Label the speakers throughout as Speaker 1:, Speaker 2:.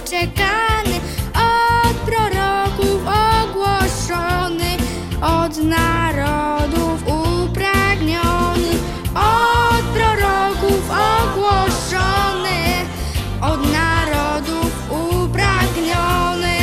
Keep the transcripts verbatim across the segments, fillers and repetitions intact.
Speaker 1: wyczekany, od proroków ogłoszony, od narodów upragniony, od proroków ogłoszony, od narodów upragniony.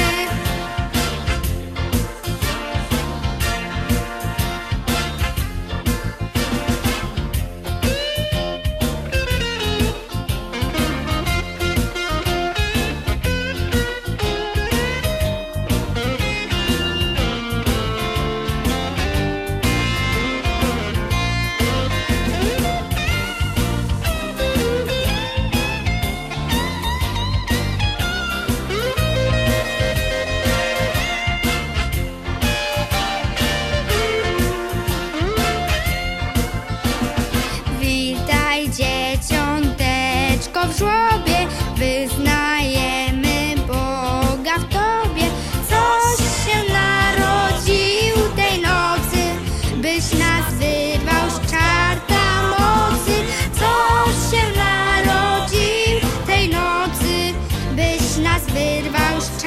Speaker 1: Witaj dzieciąteczko w żłobie, wyznajemy Boga w Tobie. Coś się narodził tej nocy, byś nas wyrwał z czarta mocy. Coś się narodził tej nocy, byś nas wyrwał z czarta